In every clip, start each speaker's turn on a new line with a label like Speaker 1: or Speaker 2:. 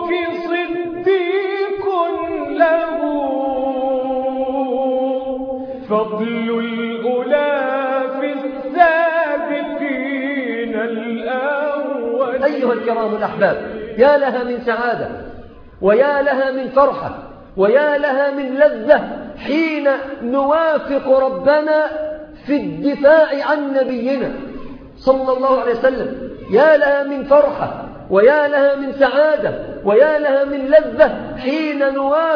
Speaker 1: صديق له فضل الأولى في السابقين الأول.
Speaker 2: أيها الكرام الأحباب، يا لها من سعادة ويا لها من فرحة ويا لها من لذة حين نوافق ربنا في الدفاع عن نبينا صلى الله عليه وسلم. يا لها من فرحة ويا لها من سعادة ويا لها من لذة حين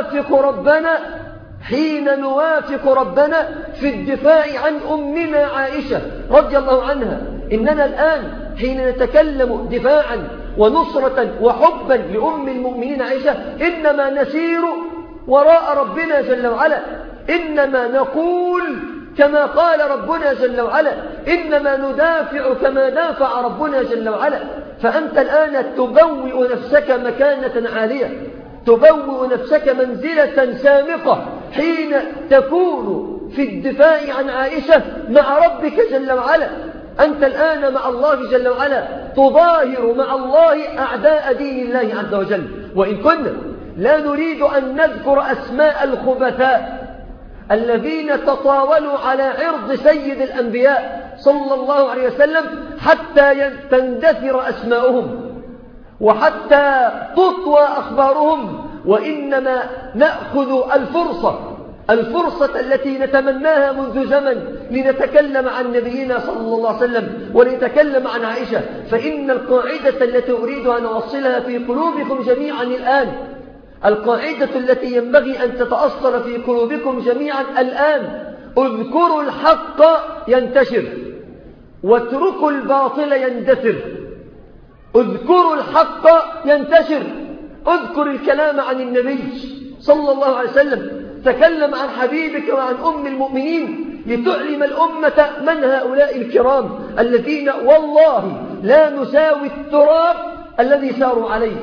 Speaker 2: نوافق ربنا في الدفاع عن أمنا عائشة رضي الله عنها. إننا الآن حين نتكلم دفاعا ونصرة وحبا لأم المؤمنين عائشة إنما نسير وراء ربنا جل وعلا، إنما نقول كما قال ربنا جل وعلا، إنما ندافع كما دافع ربنا جل وعلا. فأنت الآن تبوئ نفسك مكانة عالية، تبوئ نفسك منزلة سامقة حين تكون في الدفاع عن عائشة مع ربك جل وعلا. أنت الآن مع الله جل وعلا تظاهر مع الله أعداء دين الله عز وجل. وإن كنا لا نريد أن نذكر أسماء الخبثاء الذين تطاولوا على عرض سيد الأنبياء صلى الله عليه وسلم حتى تندثر أسماؤهم وحتى تطوى أخبارهم، وإنما نأخذ الفرصة التي نتمناها منذ زمن لنتكلم عن نبينا صلى الله عليه وسلم ولنتكلم عن عائشة. فإن القاعدة التي أريد أن أوصلها في قلوبكم جميعا الآن، القاعدة التي ينبغي أن تتأصل في قلوبكم جميعا الآن: اذكروا الحق ينتشر واتركوا الباطل يندثر. اذكروا الحق ينتشر، اذكر الكلام عن النبي صلى الله عليه وسلم، تكلم عن حبيبك وعن أم المؤمنين لتعلم الأمة من هؤلاء الكرام الذين والله لا نساوي التراب الذي ساروا عليه،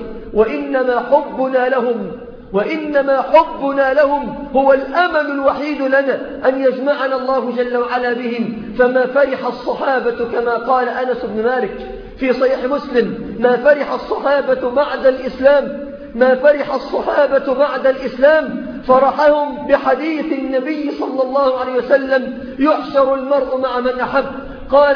Speaker 2: وإنما حبنا لهم هو الأمل الوحيد لنا أن يجمعنا الله جل وعلا بهم. فما فرح الصحابة كما قال أنس بن مالك في صحيح مسلم: ما فرح الصحابة بعد الإسلام فرحهم بحديث النبي صلى الله عليه وسلم: يحشر المرء مع من أحب. قال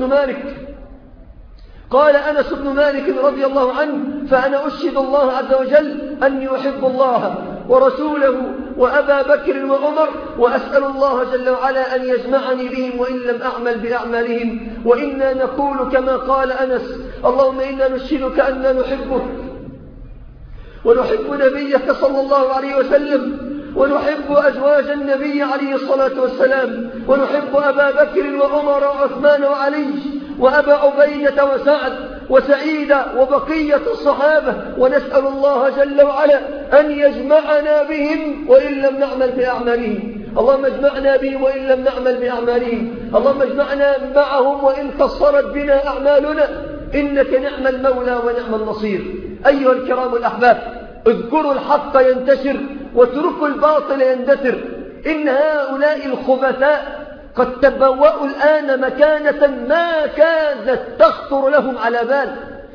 Speaker 2: أنس بن مالك رضي الله عنه: فأنا أشهد الله عز وجل أني أحب الله ورسوله وأبا بكر وعمر، وأسأل الله جل وعلا أن يجمعني بهم وإن لم أعمل بأعمالهم. وإنا نقول كما قال أنس: اللهم إنا نشهدك أننا نحبك ونحب نبيك صلى الله عليه وسلم، ونحب أزواج النبي عليه الصلاة والسلام، ونحب أبا بكر وعمر وعثمان وعلي وأبا عبيدة وسعد وسعيد وبقية الصحابة، ونسأل الله جل وعلا أن يجمعنا بهم وإن لم نعمل بأعمالهم. اللهم اجمعنا بهم وإن لم نعمل بأعمالهم، اللهم اجمعنا معهم وإن قصرت بنا أعمالنا، إنك نعم المولى ونعم النصير. أيها الكرام الأحباب، اذكروا الحق ينتشر واتركوا الباطل يندثر. إن هؤلاء الخبثاء قد تبوأوا الآن مكانة ما كادت تخطر لهم على بال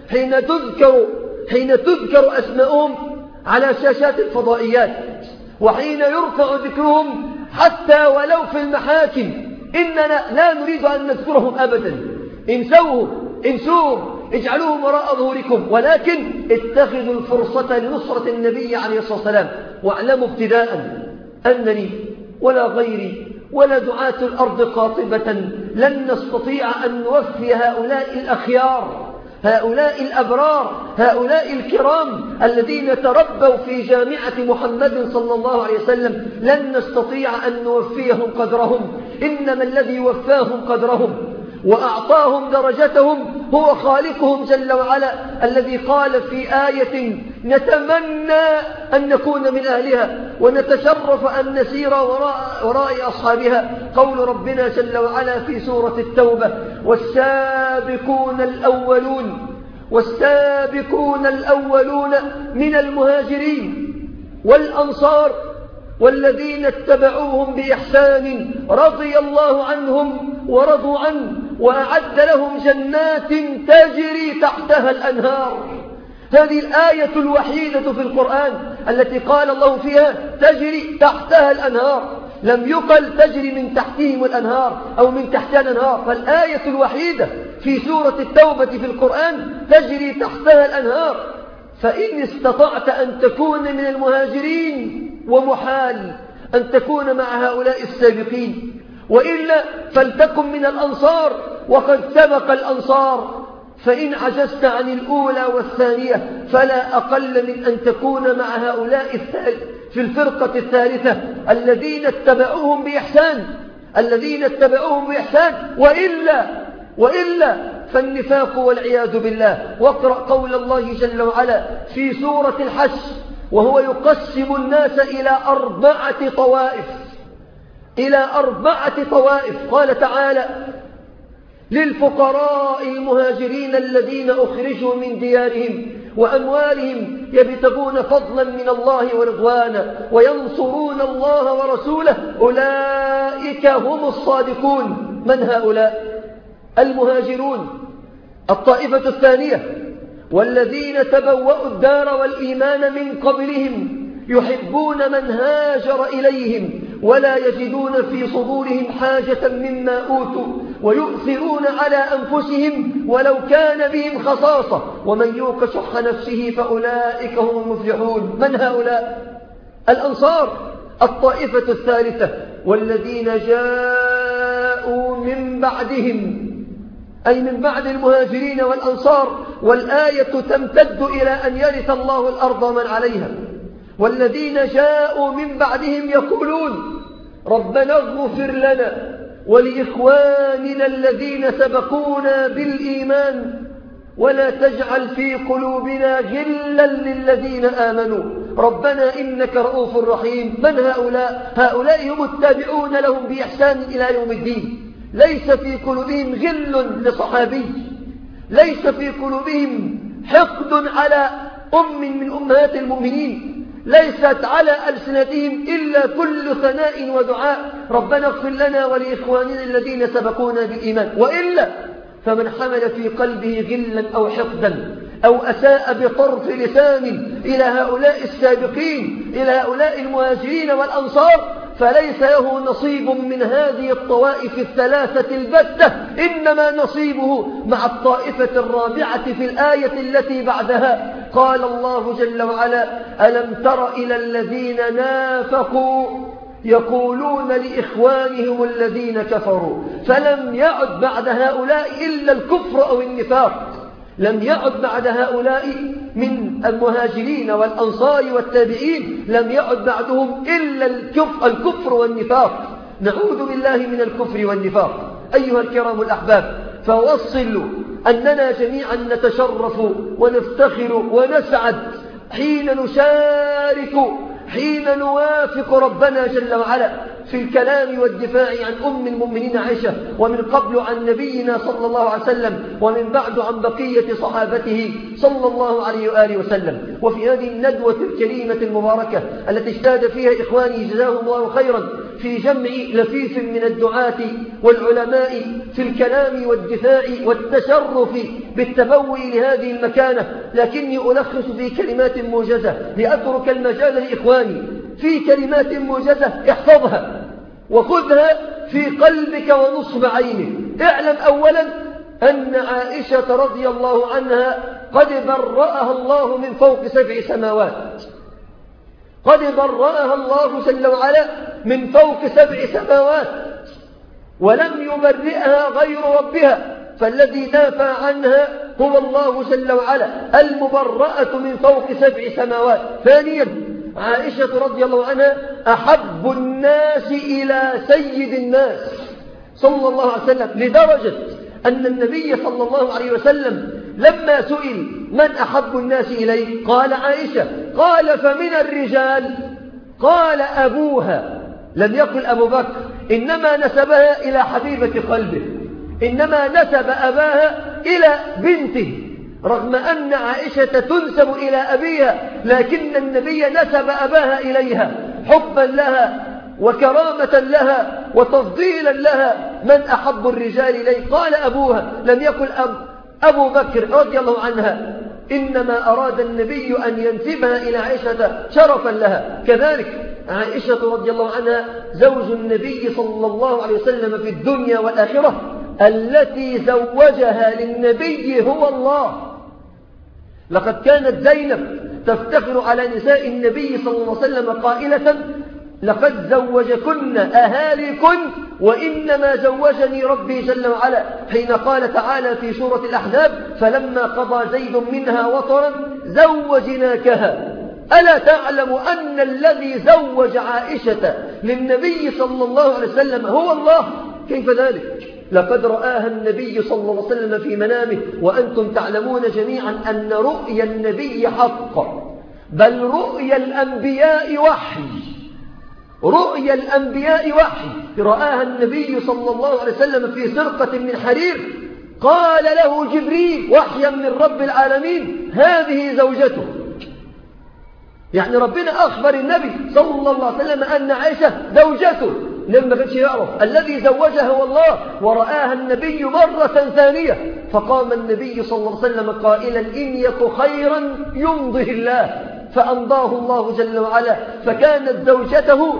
Speaker 2: حين تذكر أسماءهم على شاشات الفضائيات، وحين يرفع ذكرهم حتى ولو في المحاكم. إننا لا نريد أن نذكرهم أبدا، انسوهم، اجعلوهم وراء ظهوركم، ولكن اتخذوا الفرصة لنصرة النبي عليه الصلاة والسلام. واعلموا ابتداء أنني ولا غيري ولا دعاة الأرض قاطبة لن نستطيع أن نوفي هؤلاء الأخيار، هؤلاء الأبرار، هؤلاء الكرام الذين تربوا في جامعة محمد صلى الله عليه وسلم، لن نستطيع أن نوفيهم قدرهم. إنما الذي وفاهم قدرهم وأعطاهم درجتهم هو خالقهم جل وعلا، الذي قال في آية نتمنى أن نكون من أهلها ونتشرف أن نسير وراء أصحابها. قول ربنا جل وعلا في سورة التوبة: والسابقون الأولون من المهاجرين والأنصار والذين اتبعوهم بإحسان رضي الله عنهم ورضوا عنه وأعد لهم جنات تجري تحتها الأنهار. هذه الآية الوحيدة في القرآن التي قال الله فيها تجري تحتها الأنهار، لم يقل تجري من تحتهم الأنهار أو من تحتها الأنهار، فالآية الوحيدة في سورة التوبة في القرآن تجري تحتها الأنهار. فإن استطعت أن تكون من المهاجرين ومحال أن تكون مع هؤلاء السابقين، وإلا فلتكن من الأنصار وقد سبق الأنصار. فإن عجزت عن الأولى والثانية فلا أقل من أن تكون مع هؤلاء في الفرقة الثالثة الذين اتبعوهم بإحسان، وإلا فالنفاق والعياذ بالله. واقرأ قول الله جل وعلا في سورة الحشر وهو يقسم الناس إلى 4 طوائف. قال تعالى: للفقراء المهاجرين الذين أخرجوا من ديارهم وأموالهم يبتغون فضلا من الله ورضوانا وينصرون الله ورسوله أولئك هم الصادقون. من هؤلاء؟ المهاجرون. الطائفة الثانية: والذين تبوأوا الدار والإيمان من قبلهم يحبون من هاجر إليهم ولا يجدون في صدورهم حاجة مما أوتوا ويؤثرون على أنفسهم ولو كان بهم خصاصة ومن يوق شح نفسه فأولئك هم المفلحون. من هؤلاء؟ الأنصار. الطائفة الثالثة: والذين جاءوا من بعدهم، أي من بعد المهاجرين والأنصار، والآية تمتد إلى أن يرث الله الأرض ومن عليها. والذين جاءوا من بعدهم يقولون: ربنا اغفر لنا ولإخواننا الذين سبقونا بالإيمان ولا تجعل في قلوبنا غلا للذين آمنوا ربنا إنك رؤوف رحيم. من هؤلاء؟ هؤلاء هم التابعون لهم بإحسان إلى يوم الدين، ليس في قلوبهم غل لصحابي، ليس في قلوبهم حقد على من أمهات المؤمنين، ليست على ألسنتهم إلا كل ثناء ودعاء: ربنا اغفر لنا ولإخواننا الذين سبقونا بالإيمان. وإلا فمن حمل في قلبه غلا أو حقدا أو أساء بطرف لسان إلى هؤلاء السابقين، إلى هؤلاء المهاجرين والأنصار، فليس له نصيب من هذه الطوائف الثلاثة البتة، إنما نصيبه مع الطائفة الرابعة في الآية التي بعدها. قال الله جل وعلا: ألم تر إلى الذين نافقوا يقولون لإخوانهم الذين كفروا. فلم يعد بعد هؤلاء إلا الكفر أو النفاق، لم يعد بعد هؤلاء من المهاجرين والأنصار والتابعين، لم يعد بعدهم إلا الكفر والنفاق. نعوذ بالله من الكفر والنفاق. أيها الكرام الأحباب، فوصلوا أننا جميعا نتشرف ونفتخر ونسعد حين نوافق ربنا جل وعلا في الكلام والدفاع عن أم المؤمنين عائشة، ومن قبل عن نبينا صلى الله عليه وسلم، ومن بعد عن بقية صحابته صلى الله عليه وآله وسلم. وفي هذه الندوة الكريمة المباركة التي اجتهد فيها إخواني جزاهم الله خيرا في جمع لفيف من الدعاة والعلماء في الكلام والدفاع والتشرف بالتبوء لهذه المكانة، لكني ألخص في كلمات موجزة لأترك المجال لإخواني في كلمات موجزة احفظها وخذها في قلبك ونصب عينك. اعلم أولا أن عائشة رضي الله عنها قد برأها الله من فوق 7 سماوات، قد برأها الله جل وعلا من فوق 7 سماوات، ولم يبرئها غير ربها، فالذي دافع عنها هو الله جل وعلا، المبرأة من فوق 7 سماوات. ثانيا، عائشة رضي الله عنها أحب الناس إلى سيد الناس صلى الله عليه وسلم، لدرجة أن النبي صلى الله عليه وسلم لما سئل من أحب الناس إليه قال عائشة، قال فمن الرجال قال أبوها، لم يقل أبو بكر، إنما نسبها إلى حبيبة قلبه، إنما نسب أباها إلى بنته، رغم أن عائشة تنسب إلى أبيها، لكن النبي نسب أباها إليها حبا لها وكرامة لها وتفضيلا لها. من أحب الرجال إليه قال أبوها، لم يقل أبو بكر رضي الله عنها. إنما أراد النبي أن ينسبها إلى عائشة شرفا لها. كذلك عائشة رضي الله عنها زوج النبي صلى الله عليه وسلم في الدنيا والآخرة التي زوجها للنبي هو الله. لقد كانت زينب تفتخر على نساء النبي صلى الله عليه وسلم قائلة: لقد زوجكن أهاليكن وإنما زوجني ربي جل وعلا، حين قال تعالى في سورة الأحزاب: فلما قضى زيد منها وطرا زوجناكها. ألا تعلم أن الذي زوج عائشة للنبي صلى الله عليه وسلم هو الله؟ كيف ذلك؟ لقد رآها النبي صلى الله عليه وسلم في منامه، وأنتم تعلمون جميعا أن رؤيا النبي حق، بل رؤيا الأنبياء وحي. رؤيا الأنبياء وحي. رآها النبي صلى الله عليه وسلم في سرقة من حرير، قال له جبريل وحيا من رب العالمين: هذه زوجته. يعني ربنا أخبر النبي صلى الله عليه وسلم أن عائشة زوجته، لما كانش يعرف. الذي زوجها هو الله، ورآها النبي مرة ثانية، فقام النبي صلى الله عليه وسلم قائلا: إن يك خيرا يمضه الله، فأمضاه الله جل وعلا، فكانت زوجته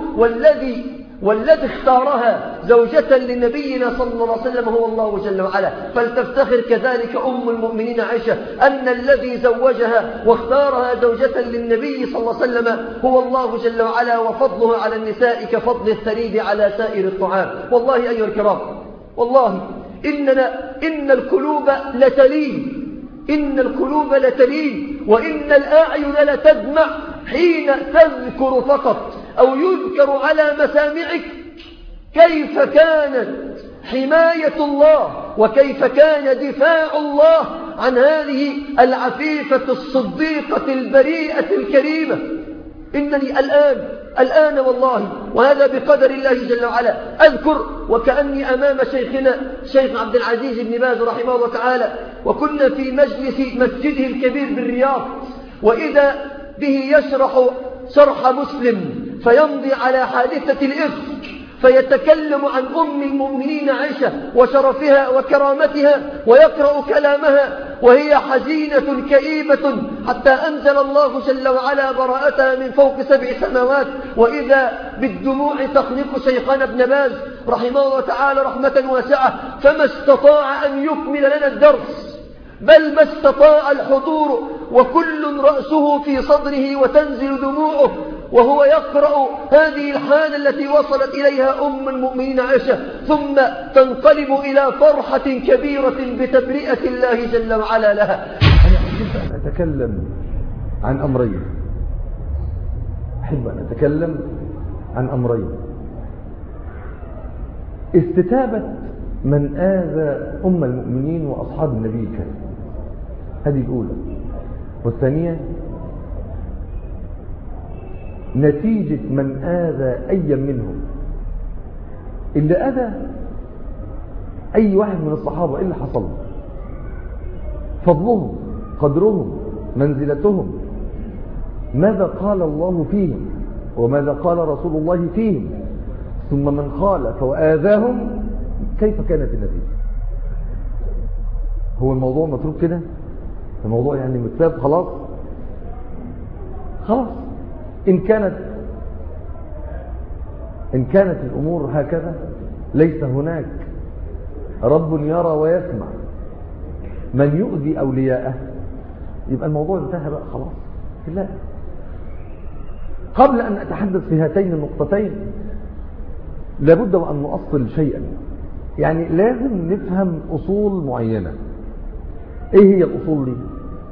Speaker 2: والذي اختارها زوجة لنبينا صلى الله عليه وسلم هو الله جل وعلا. فلتفتخر كذلك أم المؤمنين عائشة أن الذي زوجها واختارها زوجة للنبي صلى الله عليه وسلم هو الله جل وعلا، وفضله على النساء كفضل الثريد على سائر الطعام. والله أيها الكرام، والله إن القلوب لتلين، إن القلوب لتلين، وإن الأعين لتدمع حين تذكر فقط أو يذكر على مسامعك كيف كانت حماية الله وكيف كان دفاع الله عن هذه العفيفة الصديقة البريئة الكريمة. إنني الآن والله، وهذا بقدر الله جل وعلا، أذكر وكأني أمام شيخنا شيخ عبد العزيز بن باز رحمه الله تعالى، وكنا في مجلس مسجده الكبير بالرياض، وإذا به يشرح شرح مسلم فيمضي على حادثة الإفك، فيتكلم عن أم المؤمنين عائشة وشرفها وكرامتها، ويقرأ كلامها وهي حزينة كئيبة، حتى أنزل الله جل وعلا براءتها من فوق 7 سماوات، وإذا بالدموع تخنق شيخنا ابن باز رحمه الله تعالى رحمة واسعة، فما استطاع أن يكمل لنا الدرس، بل ما استطاع الحضور، وكل رأسه في صدره وتنزل دموعه وهو يقرأ هذه الحالة التي وصلت إليها أم المؤمنين عائشة، ثم تنقلب إلى فرحة كبيرة بتبرئة الله جل وعلا لها.
Speaker 3: أنا أحب أن أتكلم عن أمرين. استتابة من آذى أم المؤمنين وأصحاب النبي الكريم، هذه الأولى. والثانية نتيجة من آذى أي منهم. اللي أذى أي واحد من الصحابة، إيه اللي حصل؟ فضلهم، قدرهم، منزلتهم، ماذا قال الله فيهم وماذا قال رسول الله فيهم، ثم من خالف وآذاهم كيف كانت النتيجة. هو الموضوع متروك كده، الموضوع يعني متساب خلاص. إن كانت الأمور هكذا، ليس هناك رب يرى ويسمع من يؤذي أولياءه، يبقى الموضوع انتهى بقى خلاص. لا، قبل أن أتحدث في هاتين النقطتين لابد وأن نؤصل شيئا، يعني لازم نفهم أصول معينة. إيه هي الأصول دي؟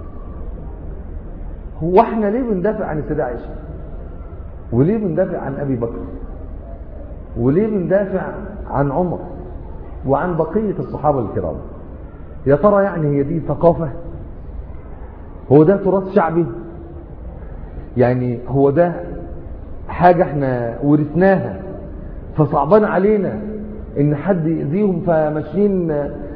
Speaker 3: هو احنا ليه بندافع عن السيدة عائشة؟ وليه بندافع عن أبي بكر؟ وليه بندافع عن عمر وعن بقية الصحابة الكرام؟ يا ترى يعني هي دي ثقافة؟ هو ده تراث شعبي؟ يعني هو ده حاجة احنا ورثناها فصعبان علينا ان حد يأذيهم فماشيين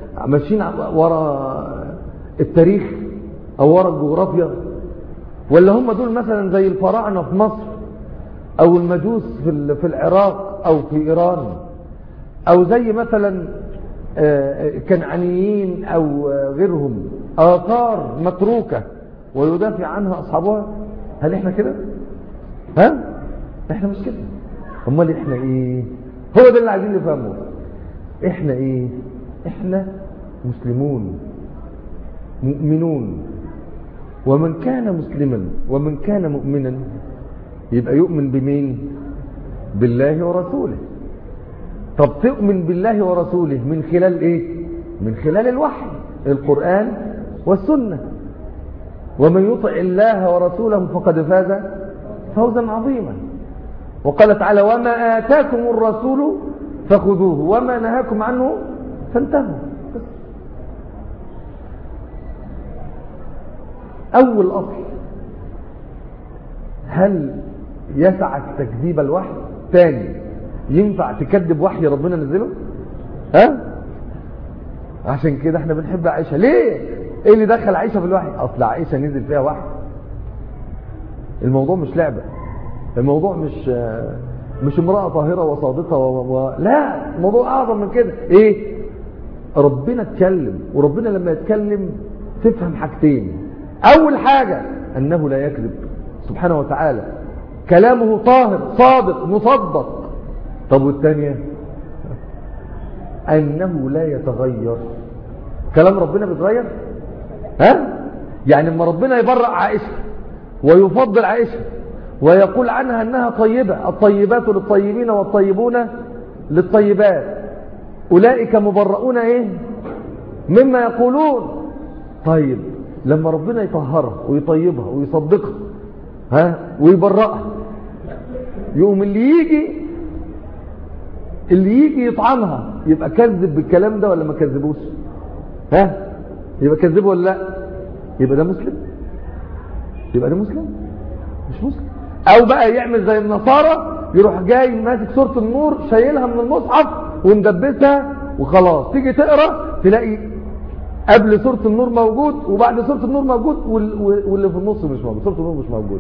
Speaker 3: ورا التاريخ او ورا الجغرافيا؟ ولا هم دول مثلا زي الفراعنة في مصر او المجوس في العراق او في ايران، او زي مثلا كنعانيين او غيرهم، آثار متروكة ويدافع عنها أصحابها. هل إحنا كده؟ ها؟ إحنا مش كده. أمال إحنا إيه؟ هو ده اللي عايزين نفهمه. إحنا إيه؟ إحنا مسلمون مؤمنون. ومن كان مسلما ومن كان مؤمنا يبقى يؤمن بمين؟ بالله ورسوله. طب تؤمن بالله ورسوله من خلال إيه؟ من خلال الوحي، القرآن والسنة. ومن يطع الله ورسوله فقد فاز فوزا عظيما. وقال تعالى وما آتاكم الرسول فخذوه وما نهاكم عنه فانتهوا. أول أصل، هل يسعك تكذيب الوحي؟ ثاني، ينفع تكذب وحي ربنا نزله؟ ها؟ عشان كده احنا بنحب عائشة. ليه؟ ايه اللي دخل عائشة في الوحي؟ اصل عائشة نزل فيها وحي. الموضوع مش لعبة، الموضوع مش امرأة طاهرة وصادقة لا، الموضوع اعظم من كده. ايه؟ ربنا اتكلم، وربنا لما يتكلم تفهم حاجتين. اول حاجة انه لا يكذب سبحانه وتعالى، كلامه طاهر صادق مصدق. طب والثانية انه لا يتغير. كلام ربنا بيتغير؟ ها؟ يعني لما ربنا يبرأ عائشة ويفضل عائشة ويقول عنها انها طيبة، الطيبات للطيبين والطيبون للطيبات، اولئك مبرؤون ايه مما يقولون. طيب لما ربنا يطهرها ويطيبها ويصدقها ها ويبرأها، يقوم اللي يجي يطعنها يبقى كذب بالكلام ده ولا ما كذبوش؟ ها؟ يبقى كذبه ولا لا؟ يبقى ده مسلم؟ يبقى ده مسلم؟ مش مسلم. او بقى يعمل زي النصارى، يروح جاي ماسك سورة النور شايلها من المصحف ومدبسها وخلاص، تيجي تقرا تلاقي قبل سورة النور موجود وبعد سورة النور موجود واللي في النص مش موجود، سورة النور مش موجود.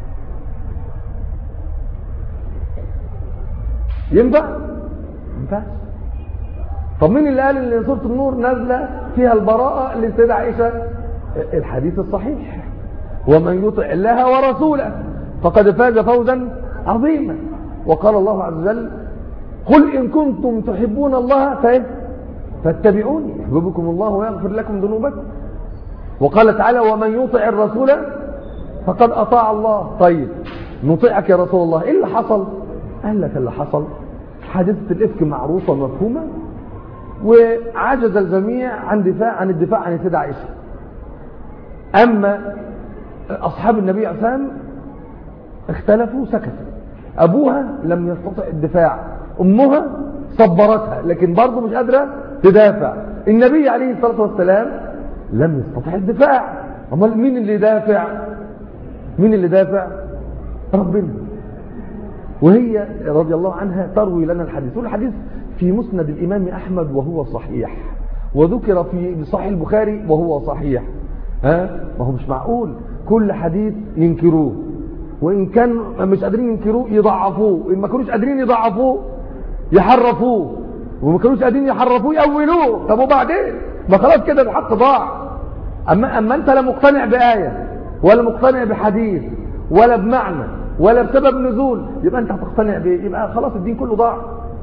Speaker 3: ينفع؟ ينفع؟ طب مين اللي قال ان سورة النور نازله فيها البراءة للسيدة عائشة؟ الحديث الصحيح، ومن يطع الله ورسوله فقد فاز فوزا عظيما. وقال الله عز وجل قل إن كنتم تحبون الله فاتبعوني يحببكم الله ويغفر لكم ذنوبكم. وقال تعالى ومن يطع الرسول فقد أطاع الله. طيب نطيعك يا رسول الله، إيه اللي حصل؟ قال لك اللي حصل حادثة الإفك معروفة مفهومة، وعجز الجميع عن الدفاع عن السيدة عائشة. أما أصحاب النبي عليه الصلاة والسلام اختلفوا سكتوا. أبوها لم يستطع الدفاع، أمها صبرتها لكن برضه مش قادرة تدافع. النبي عليه الصلاة والسلام لم يستطع الدفاع. أمال مين اللي دافع؟ مين اللي دافع؟ ربنا. وهي رضي الله عنها تروي لنا الحديث، والحديث في مسند الإمام أحمد وهو صحيح، وذكر في صحيح البخاري وهو صحيح. ما هو مش معقول كل حديث ينكروه، وإن كان مش قادرين ينكروه يضعفوه، وإن ما كانوش قادرين يضعفوه يحرفوه، وما كانوش قادرين يحرفوه يأولوه. طب وبعدين ما خلاص كده الحق ضاع. أما أنت لا مقتنع بآية ولا مقتنع بحديث ولا بمعنى ولا بسبب نزول، يبقى أنت هتقتنع بإيه؟ يبقى خلاص الدين كله ضاع.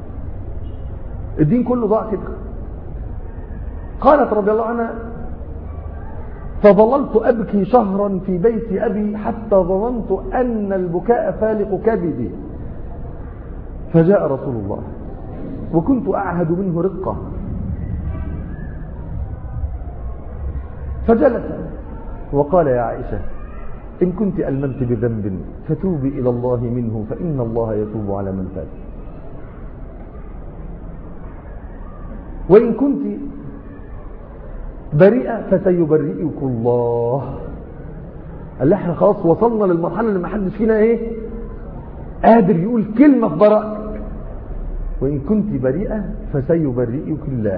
Speaker 3: الدين كله ضاع كده. قالت رضي الله عنها فظللت أبكي شهرا في بيت أبي حتى ظننت أن البكاء فالق كبدي، فجاء رسول الله وكنت أعهد منه رقة فجلس وقال يا عائشة إن كنت ألممت بذنب فتوبي إلى الله منه فإن الله يتوب على من تاب، وإن كنت بريئة فسيبرئك الله. قال لي احنا خلاص وصلنا للمرحلة اللي ما حدش فينا ايه قادر يقول كلمة في براءتك. وإن كنت بريئة فسيبرئك الله.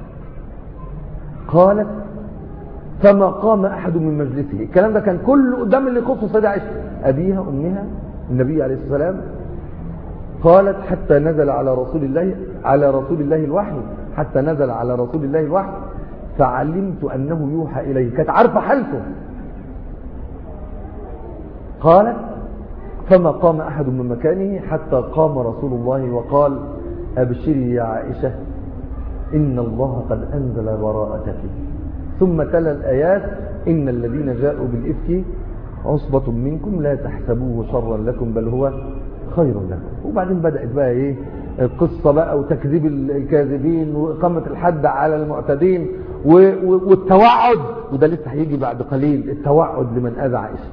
Speaker 3: قالت فما قام أحد من مجلسه. الكلام ده كان كله قدام اللي يخص السيدة عائشة، أبيها أمها النبي عليه الصلاة والسلام. قالت حتى نزل على رسول الله الوحي، حتى نزل على رسول الله الوحي فعلمت أنه يوحى إليه. كانت عارفة حالته، قالت فما قام أحد من مكانه حتى قام رسول الله وقال أبشري يا عائشة إن الله قد أنزل براءتك، ثم تلا الآيات إن الذين جاءوا بالإفك عصبة منكم لا تحسبوه شرا لكم بل هو خير لكم. وبعدين بدأت بقى إيه القصة بقى وتكذيب الكاذبين وإقامة الحد على المعتدين والتوعد، وده لسه هيجي بعد قليل، التوعد لمن أذى عائشة.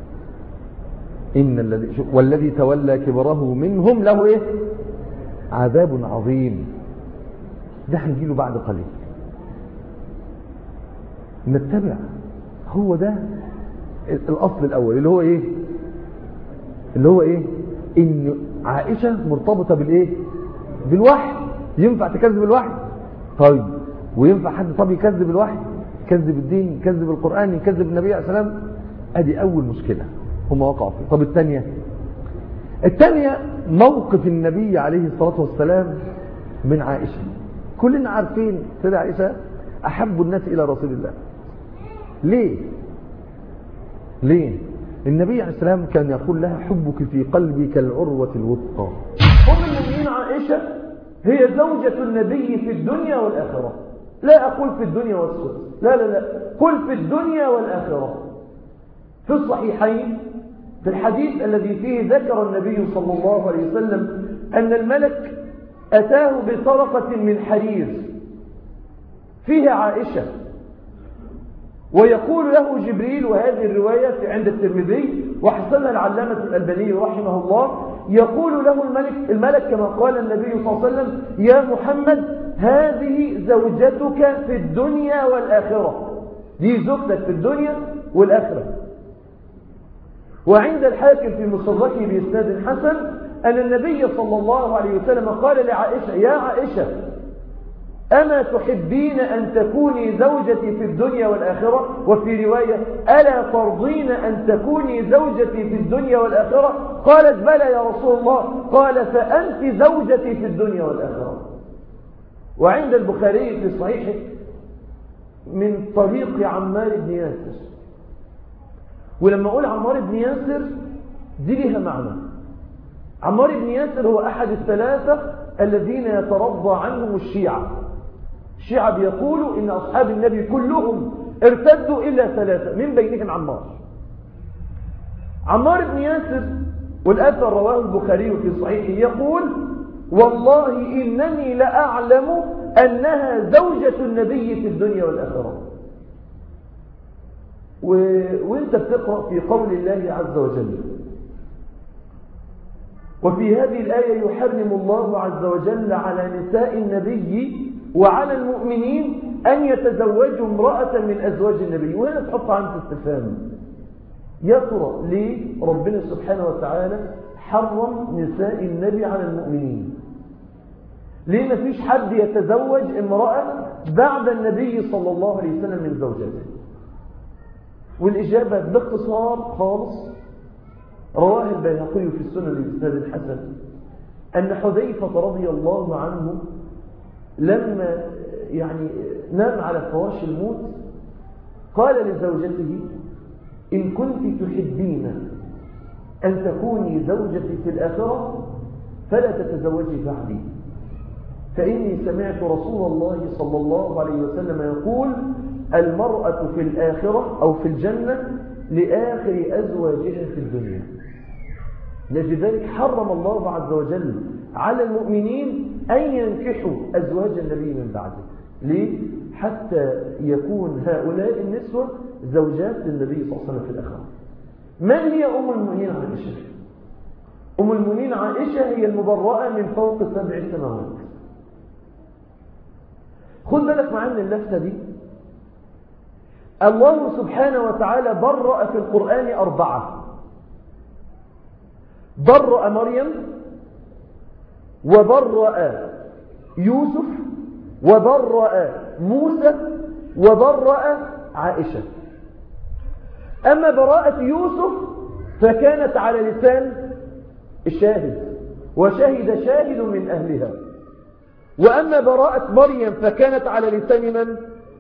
Speaker 3: والذي تولى كبره منهم له إيه عذاب عظيم، ده هنجيله بعد قليل. نتبع، هو ده الأصل الأول اللي هو إيه إن عائشة مرتبطة بالإيه بالوحي. ينفع تكذب الوحي؟ طيب وينفع حد طب يكذب الوحي، يكذب الدين، يكذب القرآن، يكذب النبي عليه الصلاة والسلام؟ أدي أول مشكلة هم وقعوا فيه. طب الثانية موقف النبي عليه الصلاة والسلام من عائشة. كلنا عارفين سيدة عائشة أحب الناس إلى رسول الله. ليه؟ النبي عليه السلام كان يقول لها حبك في قلبي كالعروة الوثقى.
Speaker 4: أم المؤمنين عائشة هي زوجة النبي في الدنيا والآخرة. لا أقول في الدنيا والسفل، لا قل في الدنيا والآخرة. في الصحيحين في الحديث الذي فيه ذكر النبي صلى الله عليه وسلم أن الملك أتاه بصرفة من حرير فيها عائشة، ويقول له جبريل، وهذه الرواية عند الترمذي وحسنها العلامة الألباني رحمه الله، يقول له الملك كما قال النبي صلى الله عليه وسلم يا محمد هذه زوجتك في الدنيا والآخرة، دي زوجتك في الدنيا والآخرة. وعند الحاكم في مصدره بإسناد حسن أن النبي صلى الله عليه وسلم قال لعائشة يا عائشة أما تحبين أن تكوني زوجتي في الدنيا والآخرة؟ وفي رواية ألا ترضين أن تكوني زوجتي في الدنيا والآخرة؟ قالت بلى يا رسول الله. قال فأنت زوجتي في الدنيا والآخرة. وعند البخاري في صحيحه من طريق عمار بن ياسر، ولما أقول عمار بن ياسر دي لها معنى. عمار بن ياسر هو أحد الثلاثة الذين يترضى عنهم الشيعة. الشيعة بيقولوا إن أصحاب النبي كلهم ارتدوا إلا ثلاثة، من بينهم عمار بن ياسر، والأثر رواه البخاري في صحيحه، يقول والله إنني لأعلم أنها زوجة النبي في الدنيا والآخرة. وانت بتقرأ في قول الله عز وجل وفي هذه الآية يحرم الله عز وجل على نساء النبي وعلى المؤمنين أن يتزوجوا امرأة من أزواج النبي. وهنا تحط عنك استفهام، يا ترى ليه ربنا سبحانه وتعالى حرم نساء النبي على المؤمنين؟ ليه ما فيش حد يتزوج امرأة بعد النبي صلى الله عليه وسلم من زوجاته؟ والإجابة باختصار خالص رواه البيهقي في السنن بإسناد الحسن أن حذيفة رضي الله عنه لما نام على فراش الموت قال لزوجته إن كنت تحبين أن تكوني زوجتي في الآخرة فلا تتزوجي بعدي، فإني سمعت رسول الله صلى الله عليه وسلم يقول المرأة في الآخرة أو في الجنة لآخر أزواجها في الدنيا. لذلك حرم الله عز وجل على المؤمنين أن ينكحوا أزواج النبي من بعده. ليه؟ حتى يكون هؤلاء النسوة زوجات النبي صلى الله عليه وسلم في الآخرة. من هي أم المؤمنين عائشة؟ أم المؤمنين عائشة هي المبرأة من فوق 7 سنوات. خذ بالك معنا اللفتة دي. الله سبحانه وتعالى برأ في القرآن 4: برأ مريم، وبرأ يوسف، وبرأ موسى، وبرأ عائشة. أما براءة يوسف فكانت على لسان الشاهد، وشهد شاهد من أهلها. وأما براءة مريم فكانت على لسان من؟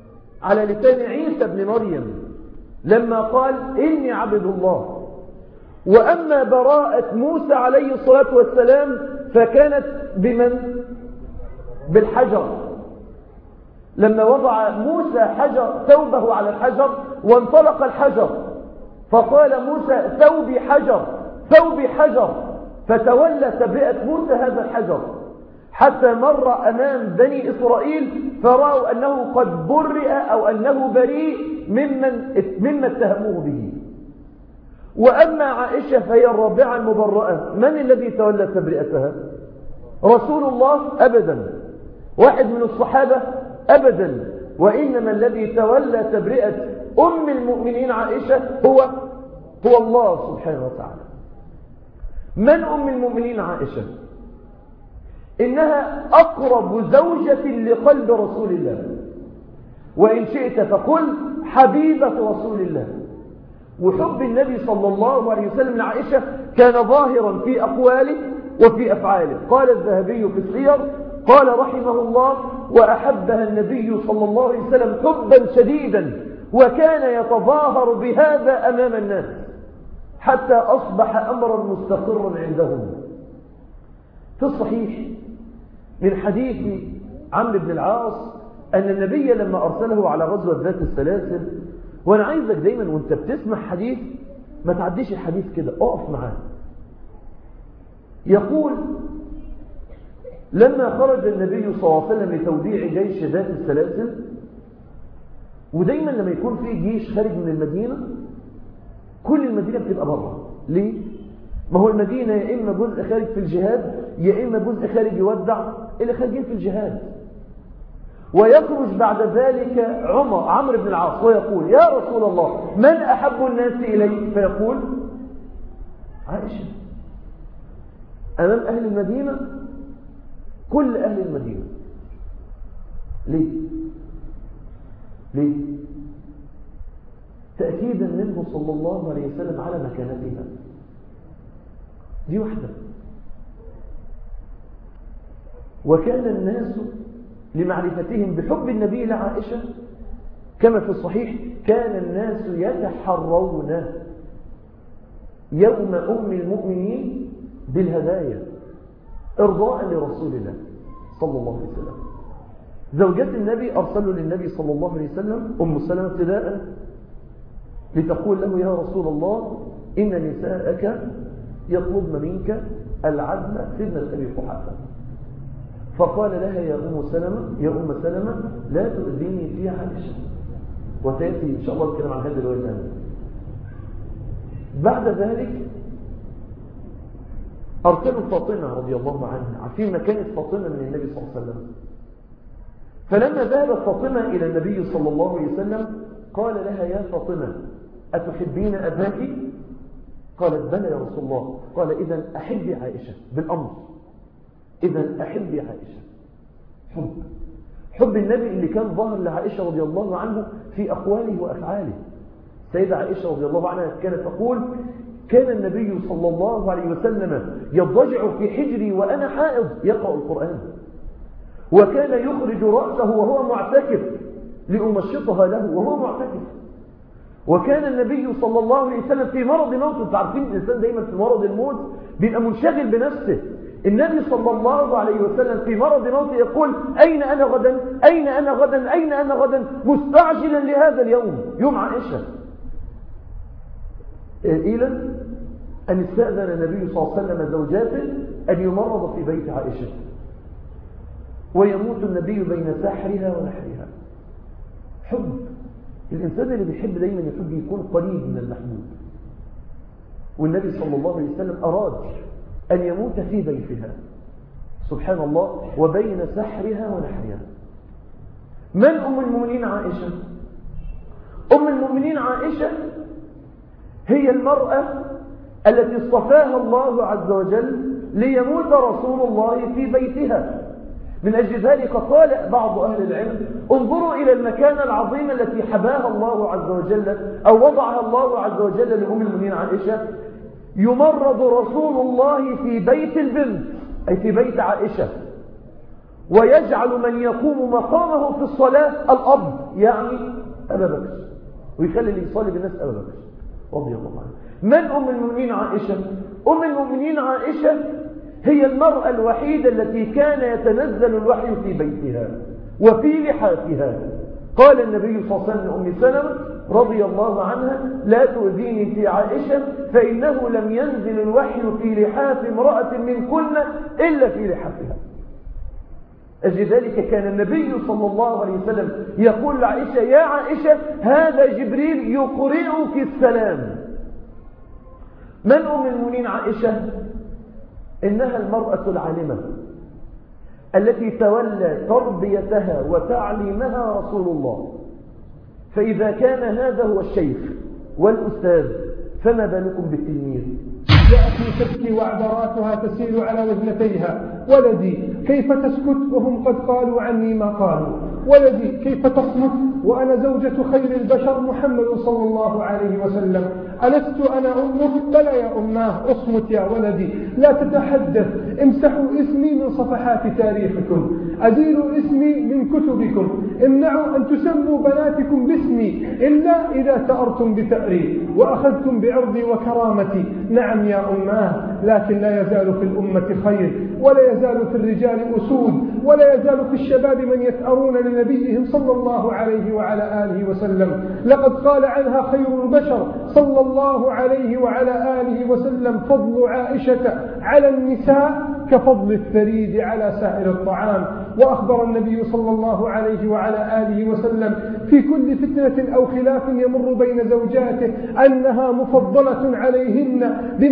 Speaker 4: على لسان عيسى بن مريم لما قال إني عبد الله. وأما براءة موسى عليه الصلاة والسلام فكانت بمن؟ بالحجر. لما وضع موسى ثوبه على الحجر وانطلق الحجر، فقال موسى ثوبي حجر ثوبي حجر، فتولى تبرئة موسى هذا الحجر حتى مر أمام بني إسرائيل فرأوا أنه قد برئ أو أنه بريء مما اتهموه به. وأما عائشة فهي الرابعة المبرأة، من الذي تولى تبرئتها؟ رسول الله؟ أبدا. واحد من الصحابة؟ أبدا. وإنما الذي تولى تبرئة أم المؤمنين عائشة هو الله سبحانه وتعالى. من أم المؤمنين عائشة؟ إنها أقرب زوجة لقلب رسول الله، وإن شئت فقل حبيبة رسول الله. وحب النبي صلى الله عليه وسلم لعائشة كان ظاهرا في أقواله وفي أفعاله. قال الذهبي في السير قال رحمه الله: وأحبها النبي صلى الله عليه وسلم حبا شديدا، وكان يتظاهر بهذا أمام الناس حتى أصبح أمرا مستقرا عندهم. في الصحيح من حديث عمرو بن العاص أن النبي لما أرسله على غزوة ذات السلاسل، وأنا عايزك دايما وانت بتسمع حديث ما تعديش الحديث كده، اقف معاه. يقول: لما خرج النبي صلى الله عليه وسلم لتوديع جيش ذات السلاسل، ودايما لما يكون في جيش خارج من المدينة كل المدينة بتبقى بره. ليه؟ ما هو المدينة يا إما جزء خارج في الجهاد يا إما جزء خارج يودع اللي خارجين في الجهاد. ويخرج بعد ذلك عمرو بن العاص ويقول: يا رسول الله من أحب الناس إليك؟ فيقول: عائشة. أمام أهل المدينة كل أهل المدينة. ليه؟ تأكيدا منه صلى الله عليه وسلم على مكانتها. دي واحدة. وكان الناس لمعرفتهم بحب النبي لعائشة كما في الصحيح كان الناس يتحرون يوم أم المؤمنين بالهدايا إرضاء لرسول الله صلى الله عليه وسلم. زوجات النبي أرسلوا للنبي صلى الله عليه وسلم أم سلمة ابتداء لتقول له: يا رسول الله إن نساءك يطلبن منك العدل في ابنة أبي قحافة. فقال لها: يا أم سلمة لا تؤذيني في عائشة. وتأتي إن شاء الله الكلام عن هذا الرواية الآن. بعد ذلك أرسلوا فاطمة رضي الله عنها. عارفين مكانة فاطمة من النبي صلى الله عليه وسلم. فلما ذهبت فاطمة إلى النبي صلى الله عليه وسلم قال لها: يا فاطمة أتحبين أباك؟ قالت: بلى يا رسول الله. قال: إذن أحبي عائشة بالأمر. إذن أحبي عائشة. حب النبي اللي كان ظاهر لعائشة رضي الله عنه في أقواله وأفعاله. سيدة عائشة رضي الله عنها كانت تقول: كان النبي صلى الله عليه وسلم يضجع في حجري وأنا حائض يقرأ القرآن، وكان يخرج رأسه وهو معتكف لأمشطها له وهو معتكف. وكان النبي صلى الله عليه وسلم في مرض موت. تعرفين الإنسان دايما في مرض الموت بيبقى منشغل بنفسه. النبي صلى الله عليه وسلم في مرض موت يقول: أين أنا غدا؟ أين أنا غدا؟ أين أنا غدا؟ مستعجلا لهذا اليوم، يوم عائشة. إلى أن استأذن النبي صلى الله عليه وسلم زوجاته أن يمرض في بيت عائشة، ويموت النبي بين سحرها ونحرها. حب. الإنسان اللي بيحب دايما يحب يكون قريب من المحبوب. والنبي صلى الله عليه وسلم أراد أن يموت في بيتها سبحان الله وبين سحرها ونحرها. من أم المؤمنين عائشة؟ أم المؤمنين عائشة هي المرأة التي اصطفاها الله عز وجل ليموت رسول الله في بيتها. من أجل ذلك قال بعض أهل العلم: انظروا إلى المكانة العظيمة التي حباها الله عز وجل أو وضعها الله عز وجل لأم المؤمنين عائشة. يمرض رسول الله في بيت البنت أي في بيت عائشة، ويجعل من يقوم مقامه في الصلاة الأب يعني أبا بكر، ويخلي اللي يصلي بالناس أبا بكر رضي الله عنه. من أم المؤمنين عائشة؟ أم المؤمنين عائشة هي المرأة الوحيدة التي كان يتنزل الوحي في بيتها وفي لحافها. قال النبي صلى الله عليه وسلم أم سلمة رضي الله عنها: لا تؤذيني في عائشة فإنه لم ينزل الوحي في لحاف امرأة منكن إلا في لحافها. أجل ذلك كان النبي صلى الله عليه وسلم يقول لعائشة: يا عائشة هذا جبريل يقرئك السلام. من أم المؤمنين عائشة؟ إنها المرأة العالمة التي تولى تربيتها وتعليمها رسول الله، فإذا كان هذا هو الشيخ والأستاذ فما بالكم بالتلميذ؟
Speaker 1: يأتي تبكي وعبراتها تسيل على وجنتيها: ولدي كيف تسكت وهم قد قالوا عني ما قالوا؟ ولدي كيف تصمت وأنا زوجة خير البشر محمد صلى الله عليه وسلم؟ ألست أنا أمك؟ بلى يا أماه، اصمت يا ولدي، لا تتحدث، امسحوا اسمي من صفحات تاريخكم، أزيلوا اسمي من كتبكم، امنعوا أن تسموا بناتكم باسمي إلا إذا ثأرتم بثأري وأخذتم بعرضي وكرامتي. نعم يا أماه، لكن لا يزال في الأمة خير، ولا يزال في الرجال أسود، ولا يزال في الشباب من يثأرون لنبيهم صلى الله عليه وعلى آله وسلم. لقد قال عنها خير البشر صلى الله عليه وعلى آله وسلم: فضل عائشة على النساء كفضل الثريد على سائر الطعام. وأخبر النبي صلى الله عليه وعلى آله وسلم في كل فتنة أو خلاف يمر بين زوجاته أنها مفضلة عليهن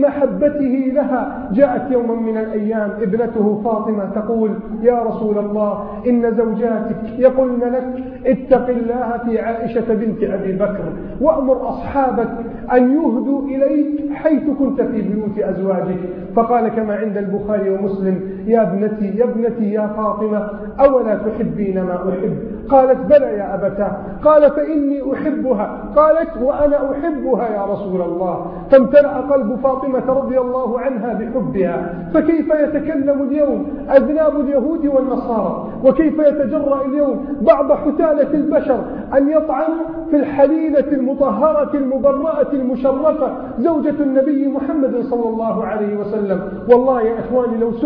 Speaker 1: بمحبته لها. جاءت يوما من الأيام ابنته فاطمة تقول: يا رسول الله، إن زوجاتك يقولن لك اتق الله في عائشة بنت أبي بكر، وأمر أصحابك أن يهدوا إليك حيث كنت في بيوت أزواجك. فقال كما عند البخاري ومسلم: يا ابنتي يا ابنتي يا فاطمة، أولا تحبين ما أحب؟ قالت: بلى يا أبتاه. قال: فإني أحبها. قالت: وأنا أحبها يا رسول الله. فامتلأ قلب فاطمة رضي الله عنها بحبها. فكيف يتكلم اليوم أذناب اليهود والنصارى، وكيف يتجرأ اليوم بعض حتالة البشر أن يطعنوا في الحليلة المطهرة المبرأة المشرفة زوجة النبي محمد صلى الله عليه وسلم. والله يا إخواني، لو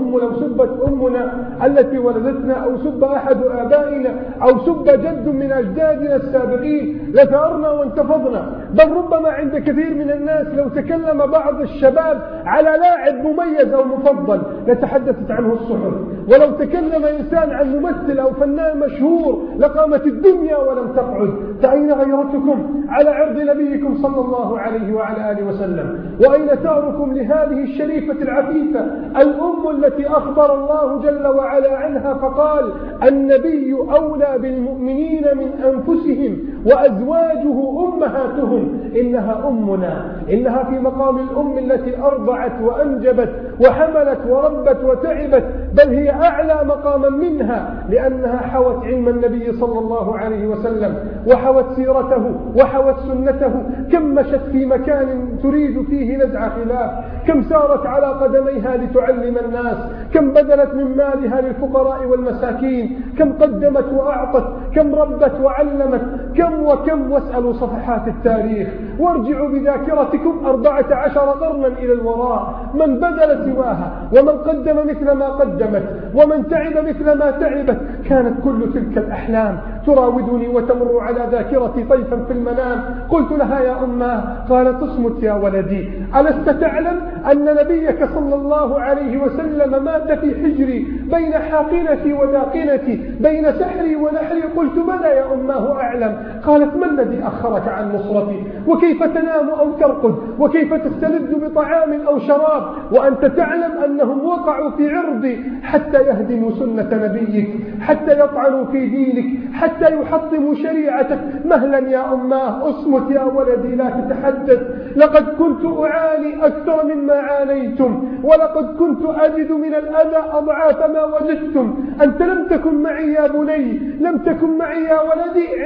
Speaker 1: سبت أمنا التي ولدتنا، أو سب أحد آبائنا، أو سب جد من أجدادنا السابقين، لثأرنا وانتفضنا. بل ربما عند كثير من الناس لو تكلم بعض الشباب على لاعب مميز أو مفضل لتحدثت عنه الصحف، ولو تكلم إنسان عن ممثل أو فنان مشهور لقامت الدنيا ولم تقعد. فأين غيرتكم على عرض نبيكم صلى الله عليه وعلى آله وسلم؟ وأين ثأركم لهذه الشريفة العفيفة الأم التي أخبر الله جل وعلا عنها فقال: النبي أولى بالمؤمنين من أنفسهم وأزواجه أمهاتهم. إنها أمنا، إنها في مقام الأم التي أرضعت وأنجبت وحملت وربت وتعبت، بل هي أعلى مقاما منها، لأنها حوت علم النبي صلى الله عليه وسلم، وحوت سيرته، وحوت سنته. كم مشت في مكان تريد فيه نزع خلاف، كم سارت على قدميها لتعلم الناس، كم بذلت من مالها للفقراء والمساكين، كم قدمت وأعطت، كم ربت وعلمت، كم وكم. واسألوا صفحات التاريخ وارجعوا بذاكرتكم 14 قرنا إلى الوراء، من بذل سواها، ومن قدم مثل ما قدمت، ومن تعب مثل ما تعبت. كانت كل تلك الأحلام تراودني وتمر على ذاكرتي طيفا في المنام. قلت لها: يا أماه. قالت: اصمت يا ولدي، ألست تعلم أن نبيك صلى الله عليه وسلم مات في حجري بين حاقنتي وداقنتي، بين سحري ونحري؟ قلت: بلى يا أماه أعلم. قالت: ما الذي أخرك عن نصرتي؟ وكيف تنام أو ترقد؟ وكيف تستلذ بطعام أو شراب وأنت تعلم أنهم وقعوا في عرضي حتى يهدموا سنة نبيك، حتى يطعنوا في دينك، حتى يحطموا شريعتك؟ مهلا يا أماه، اصمت يا ولدي، لا تتحدث. لقد كنت أعاني أكثر مما عانيتم، ولقد كنت أجد من الأذى أضعاف ما وجدتم. أنت لم تكن معي يا بني، لم تكن معي يا ولدي عندما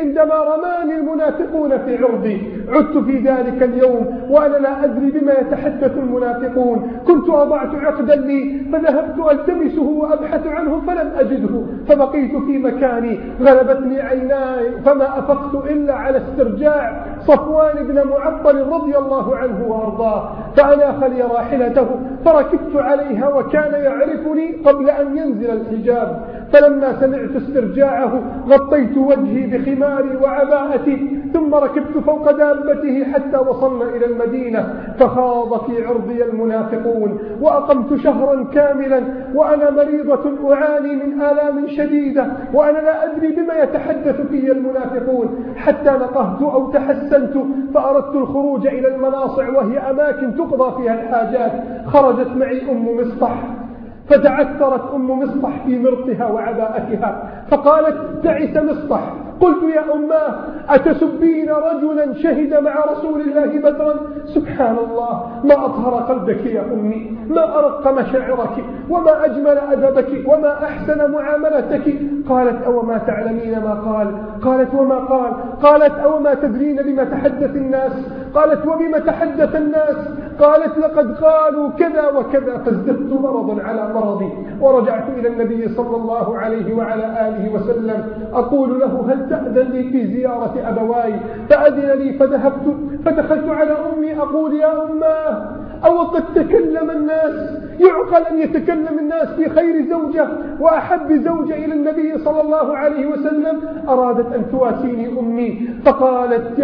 Speaker 1: رماني المنافقون في عرضي. عدت في ذلك اليوم وأنا لا أدري بما يتحدث المنافقون. كنت أضعت عقدا لي فذهبت ألتمسه وأبحث عنه فلم أجده، فبقيت في مكاني. غلبتني عيناي فما أفقت إلا على استرجاع صفوان بن معطل رضي الله عنه وأرضاه، فأناخ لي راحلته فركبت عليها وكان يعرفني قبل أن ينزل الحجاب. فلما سمعت استرجاعه غطيت وجهي بخماري وعباءتي ثم ركبت فوق دابته حتى وصلنا إلى المدينة. فخاض في عرضي المنافقون وأقمت شهرا كاملا وأنا مريضة أعاني من آلام شديدة وأنا لا أدري بما يتحدث في المنافقون، حتى نقهت أو تحسنت فأردت الخروج إلى المناصع وهي أماكن تقضى فيها الحاجات. خرجت معي أم مصطح فتعثرت أم مصطح في مرطها وعباءتها فقالت: تعس مصطح. قلت: يا أماه أتسبين رجلا شهد مع رسول الله بدرا؟ سبحان الله، ما أطهر قلبك يا أمي، ما أرق مشاعرك، وما أجمل أدبك، وما أحسن معاملتك. قالت: أو ما تعلمين ما قال؟ قالت: وما قال؟ قالت: أو ما تدرين بما تحدث الناس؟ قالت: وبما تحدث الناس؟ قالت: لقد قالوا كذا وكذا. فازددت مرضا على مرضي ورجعت إلى النبي صلى الله عليه وعلى آله وسلم أقول له: هل تأذن لي في زيارة أبواي؟ فأذن لي فذهبت فدخلت على أمي أقول: يا أماه، أو قد تكلم الناس؟ يعقل أن يتكلم الناس في خير زوجة وأحب زوجة إلى النبي صلى الله عليه وسلم؟ أرادت أن تواسيني أمي فقالت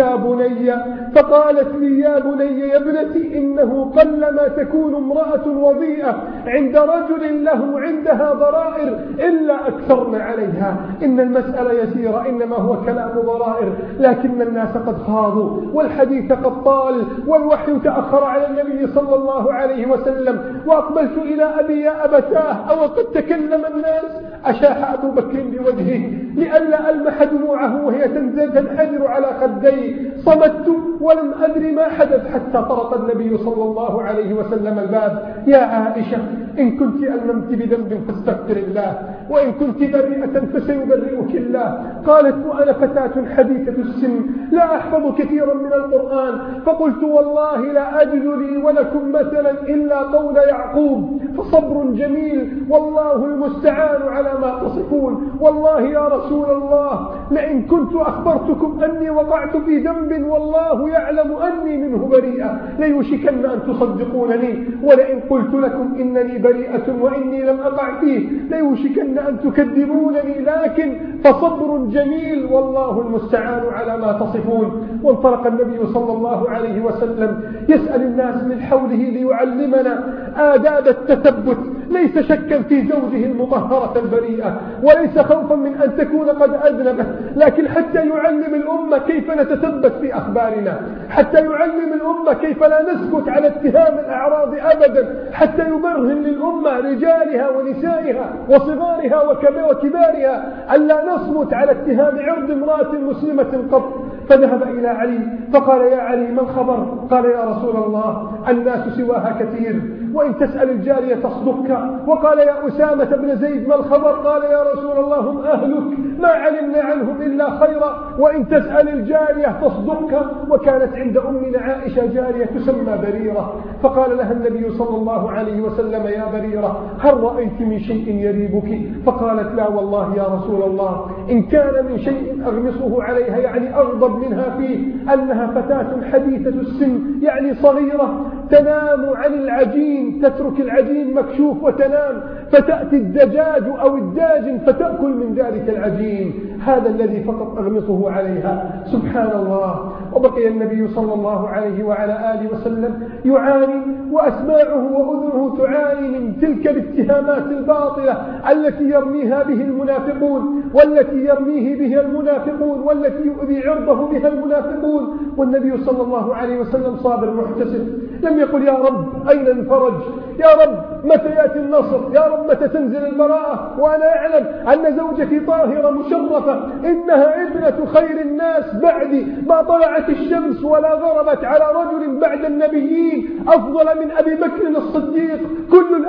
Speaker 1: لي: يا بني يا ابنتي، إنه قلما تكون امرأة وضيئة عند رجل له عندها ضرائر إلا أكثرن عليها. إن المسألة يسيرة، إنما هو كلام ضرائر، لكن الناس قد خاضوا والحديث قد طال والوحي تأخر على النبي صلى الله عليه وسلم. وأقبلت إلى أبي: يا أبتاه، أو قد تكلم الناس؟ أشاح أبو بكر بوجهه لئلا ألمح دموعه وهي تنحدر على خدي. صمت ولم أدري ما حدث حتى طرق النبي صلى الله عليه وسلم الباب: يا عائشة، إن كنت ألممت بذنب فاستغفر الله، وإن كنت بريئة فسيبرئك الله. قالت: وأنا فتاة حديثة السن لا أحفظ كثيرا من القرآن. فقلت: والله لا أجد لي ولكم مثلا إلا قول يعقوب، فصبر جميل والله المستعان على ما تصفون. والله يا رسول الله، لئن كنت أخبرتكم أني وقعت في ذنب والله يعلم أني منه بريئة ليوشكن أن تصدقونني، ولئن قلت لكم إنني بريئة وإني لم أقع فيه ليوشكن أن تكذبونني، لكن فصبر جميل والله المستعان على ما تصفون. وانطلق النبي صلى الله عليه وسلم يسأل الناس من حوله ليعلمنا آداب التثبت، ليس شكا في زوجه المطهرة البريئة، وليس خوفا من أن تكون قد أذنبت، لكن حتى يعلم الأمة كيف نتثبت في أخبارنا، حتى يعلم الأمة كيف لا نسكت على اتهام الأعراض أبدا، حتى يبرهن للأمة رجالها ونسائها وصغارها وكبارها ألا نصمت على اتهام عرض امرأة مسلمة قط. فذهب إلى علي فقال: يا علي، ما الخبر؟ قال: يا رسول الله، الناس سواها كثير، وإن تسأل الجارية تصدقك. وقال: يا أسامة بن زيد، ما الخبر؟ قال: يا رسول الله، هم أهلك، ما علمنا عنهم إلا خيرا، وإن تسأل الجارية تصدقك. وكانت عند أمنا عائشة جارية تسمى بريرة، فقال لها النبي صلى الله عليه وسلم: يا بريرة، هل رأيت من شيء يريبك؟ فقالت: لا والله يا رسول الله، إن كان من شيء أغمصه عليها، يعني أغضب منها فيه، أنها فتاة حديثة السن، يعني صغيرة، تنام عن العجين، تترك العجين مكشوف وتنام، فتأتي الدجاج أو الداجن فتأكل من ذلك العجين، هذا الذي فقط أغمصه عليها. سبحان الله. وبقي النبي صلى الله عليه وعلى آله وسلم يعاني، وأسماعه وأذنه تعاني من تلك الاتهامات الباطلة التي يرميها به المنافقون، والتي يرميه بها المنافقون، والتي يؤذي عرضه بها المنافقون. والنبي صلى الله عليه وسلم صابر محتسب، لم يقل: يا رب أين الفرج؟ يا رب متى يأتي النصر؟ يا رب متى تنزل البراءة؟ وأنا أعلم أن زوجتي طاهرة مشرفة، إنها ابنة خير الناس بعدي، ما طلعت الشمس ولا غربت على رجل بعد النبيين أفضل من أبي بكر الصديق. كل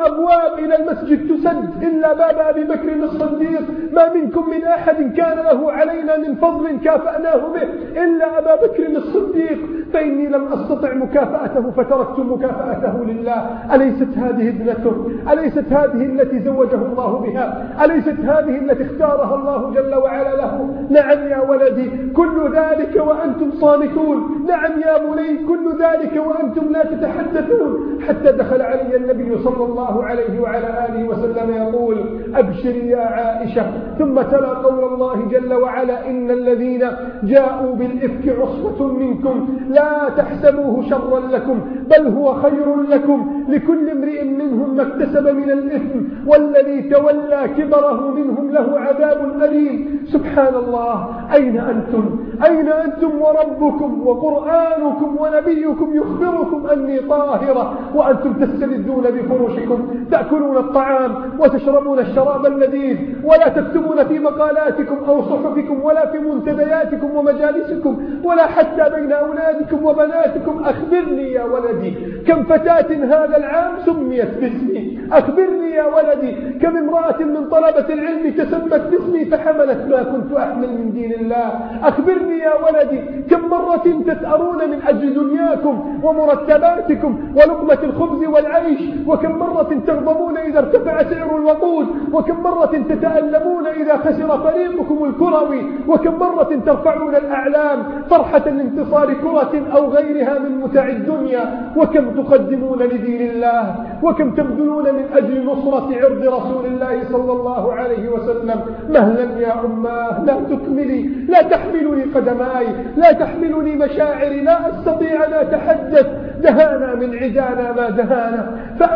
Speaker 1: الأبواب إلى المسجد تسد إلا باب أبي بكر الصديق. ما منكم من أحد كان له علينا من فضل كافأناه به إلا أبا بكر الصديق، فإني لم أستطع مكافأته فتركت مكافأته لله. أليست هذه ابنته؟ أليست هذه التي زوجه الله بها؟ أليست هذه التي اختارها الله جل وعلا له؟ نعم يا ولدي، كل ذلك وأنتم صامتون. نعم يا بني، كل ذلك وأنتم لا تتحدثون. حتى دخل علي النبي صلى الله عليه وعلى آله وسلم يقول: أبشري يا عائشة. ثم تلا قول الله جل وعلا: إن الذين جاءوا بالإفك عصبة منكم لا تحسبوه شرا لكم بل هو خير لكم، لكل امرئ منهم ما اكتسب من الإثم والذي تولى كبره منهم له عذاب أليم. سبحان الله، أين أنتم؟ أين أنتم وربكم وقرآنكم ونبيكم يخبركم أني طاهرة، وأنتم تستلذون بفروشكم، تأكلون الطعام وتشربون الشراب اللذيذ، ولا تكتبون في مقالاتكم أو صحفكم ولا في منتدياتكم ومجالسكم ولا حتى بين أولادكم وبناتكم. أخبرني يا ولدي، كم فتاة هذا العام سميت باسمي؟ أخبرني يا ولدي، كم امرأة من طلبة العلم تسمت باسمي فحملت ما كنت أحمل من دين الله؟ أخبرني يا ولدي، كم مرة تسأرون من أجل دنياكم ومرتباتكم ولقمة الخبز والعيش، وكم مرة تغضبون إذا ارتفع سعر الوقود، وكم مرة تتألمون إذا خسر فريقكم الكروي، وكم مرة ترفعون الأعلام فرحة لانتصار كرة أو غيرها من متاع الدنيا، وكم تقدمون لدين الله، وكم تبذلون من أجل نصرة عرض رسول الله صلى الله عليه وسلم. مهلا يا أماه، لا تكملي، لا تحملني قدماي، لا تحملني مشاعري، لا أستطيع أن أتحدث. دهانا من عدانا ما دهانا،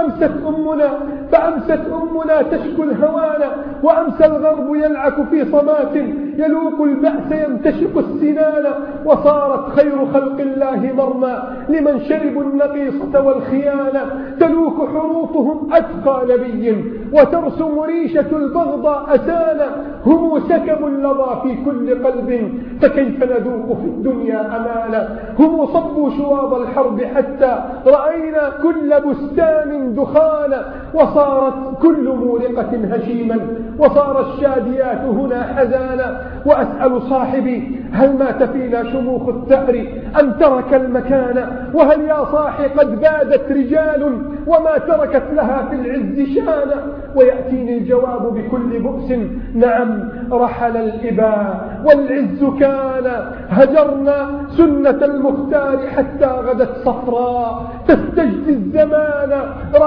Speaker 1: فأمست أمنا تشكو الهوانا، وأمسى الغرب يلعك في صمات يلوق البأس يمتشق السنان، وصارت خير خلق الله مرمى لمن شربوا النقيصة والخيانة، تلوك حروفهم أتقى نبي وترسم ريشة البغضاء أسانا، هم سكب اللظى في كل قلب فكيف نذوق في الدنيا أمانا، هم صبوا شواظ الحرب حتى رأينا كل بستان دخانا، وصارت كل مورقة هشيما، وصار الشاديات هنا حزانا. وأسأل صاحبي: هل مات فينا شموخ الثأر أم ترك المكان؟ وهل يا صاحي قد بادت رجال وما تركت لها في العز شانا؟ ويأتيني الجواب بكل بؤس: نعم رحل الإباء والعز كان، هجرنا سنة المختار حتى غدت صفراء تستجدي الزمان،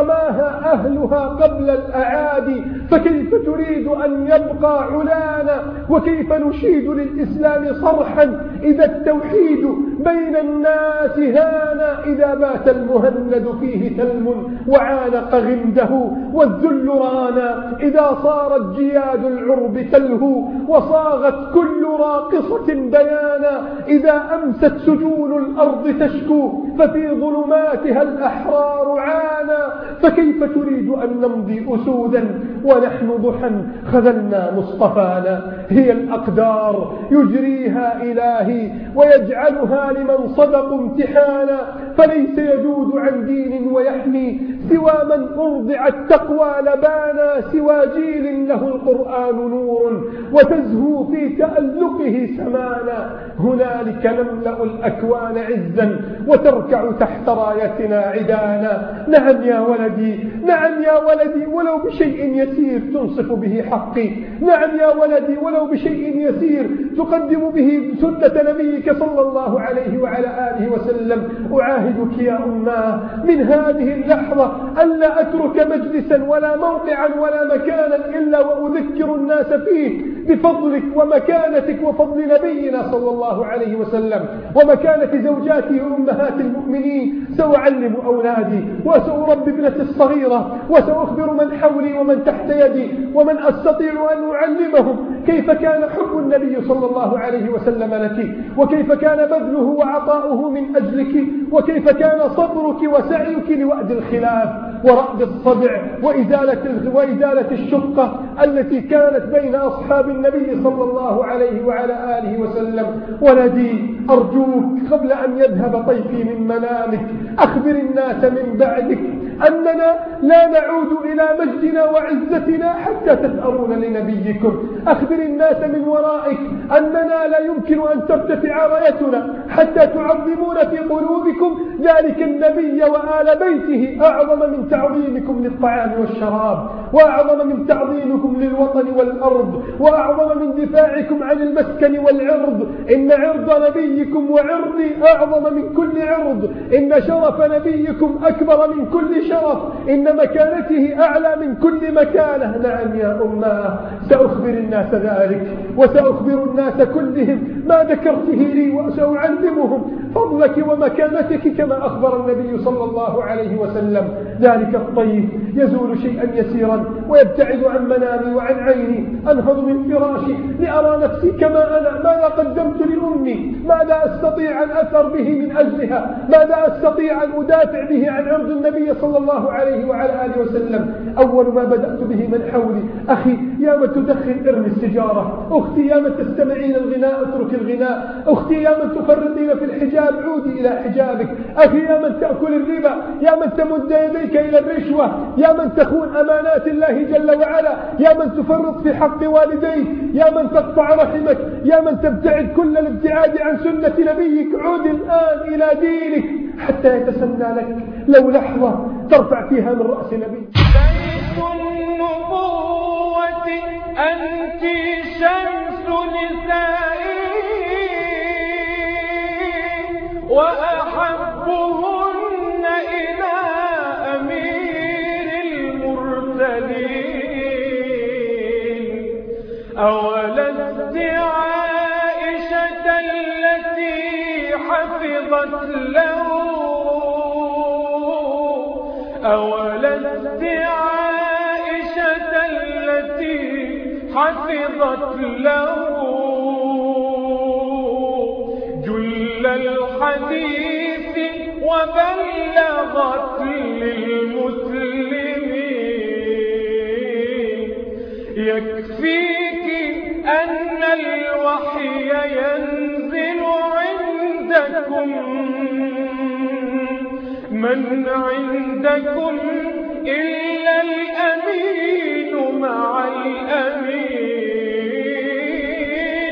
Speaker 1: رماها أهلها قبل الأعادي، فكيف تريد أن يبقى علانا؟ وكيف نشيد للإسلام صرحا إذا التوحيد بين الناس هانا؟ إذا بات المهند فيه تلم وعانق غمده والذل رانا، إذا صارت جياد العرب تلهو وصاغت كل راقصة بيانا، إذا أمست سجون الأرض تشكو ففي ظلماتها الأحرار عانا، فكيف تريد أن نمضي أسودا ونحن ضحى خذلنا مصطفانا؟ هي الأقدار يجريها إلهي ويجعلها لمن صدقوا امتحانا، فليس يجود عن دين ويحمي سوى من أرضع التقوى لبانا، سوى جيل له القرآن نور وتزهو في تألقه سمانا، هنالك نملأ الأكوان عزا وتركع تحت رايتنا عدانا. نعم يا ولدي، نعم يا ولدي، ولو بشيء يسير تنصف به حقي، نعم يا ولدي، ولو بشيء يسير تقدم به سنة نبيك صلى الله عليه وعلى آله وسلم. أعاهدك يا أماه من هذه اللحظة ألا أترك مجلسا ولا موقعا ولا مكانا إلا وأذكر الناس فيه بفضلك ومكانتك وفضل نبينا صلى الله عليه وسلم ومكانة زوجاته أمهات المؤمنين. سأعلم أولادي وسأربي ابنتي الصغيرة وسأخبر من حولي ومن تحت يدي ومن أستطيع أن أعلمهم كيف كان حب النبي صلى الله عليه وسلم لك، وكيف كان بذله وعطاؤه من أجلك، وكيف كان صبرك وسعيك لوأد الخلاف ورأد الصدع وإزالة الشقة التي كانت بين أصحاب النبي صلى الله عليه وعلى آله وسلم. ولدي أرجوك قبل أن يذهب طيفي من منامك أخبر الناس من بعدك أننا لا نعود إلى مجدنا وعزتنا حتى تثأرون لنبيكم. أخبر الناس من ورائك أننا لا يمكن أن ترتفع رايتنا حتى تعظمون في قلوبكم ذلك النبي وآل بيته أعظم من تعظيمكم للطعام والشراب، وأعظم من تعظيمكم للوطن والأرض، وأعظم من دفاعكم عن المسكن والعرض. إن عرض نبيكم وعرضي أعظم من كل عرض، إن شرف نبيكم أكبر من كل شرف، إن مكانته أعلى من كل مكانة. نعم يا أمة، سأخبر الناس ذلك، وسأخبر الناس كلهم ما ذكرته لي، وسأعلمهم فضلك ومكانتك كما أخبر النبي صلى الله عليه وسلم. ذلك الطيب يزول شيئا يسيرا ويبتعد عن منامي وعن عيني، أنهض من فراشي لأرى نفسي كما أنا، ماذا قدمت لأمي، ماذا أستطيع أن أثر به من أجلها، ماذا أستطيع أن أدافع به عن عرض النبي صلى الله عليه وعلى آله وسلم. أول ما بدأت به من حولي: أخي يا من تدخن ارمي السجارة، أختي يا من تستمعين الغناء اترك الغناء، أختي يا من تفرطين في الحجاب عودي إلى حجابك، أخي يا من تأكل الربا، يا من تمد يديك إلى الرشوة، يا من تخون أمانات الله جل وعلا، يا من تفرط في حق والديك، يا من تقطع رحمك، يا من تبتعد كل الابتعاد عن سنة نبيك، عود الآن إلى دينك حتى يتسنى لك لو لحظة ترفع فيها من رأس نبيك.
Speaker 5: سيف النبوة أنت شمس نسائي وأحبهن إلى أمير المرسلين. أولست عائشة التي حفظت له، أولست عائشة التي حفظت له جل الحديث وبلغت للمسلمين. يكفيك أن الوحي ينزل عندكم، من عندكم إلا الأمين مع الأمين.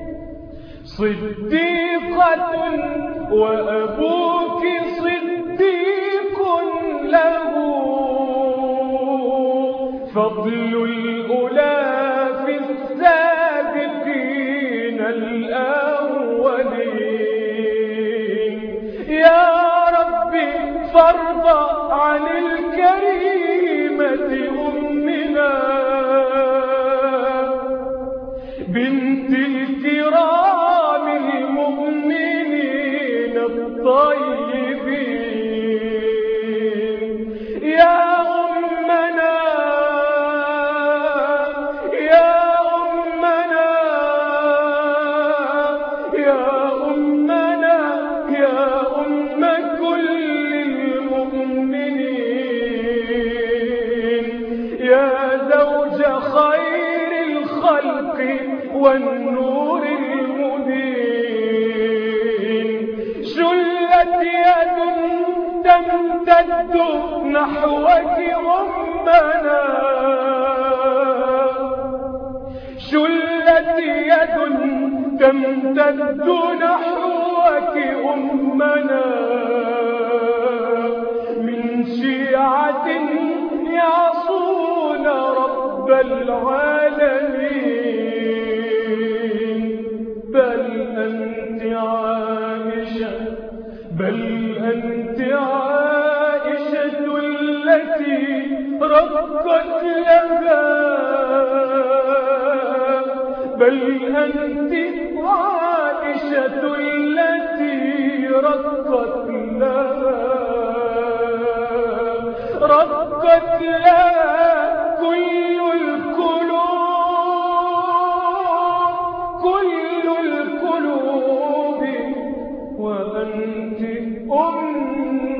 Speaker 5: صديقة وأبوك صديق له، فضل الأولى في السابقين الأولين. يا فرض عن الكريمة أمنا بنت الكرام المؤمنين الطيبين. يا أمنا يا أمنا يا أمنا يا أم كل زوج خير الخلق والنور المبين. شلت يد تمتد نحوك أمنا، شلت يد تمتد نحوك أمنا، من شيعة يعصون رب العالمين. بل أنت عائشة، بل أنت عائشة التي رقت لها، بل أنت عائشة التي رقت لها، رقت لها كل القلوب، وأنت أم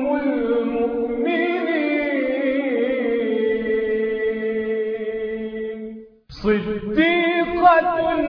Speaker 5: المؤمنين. صديقة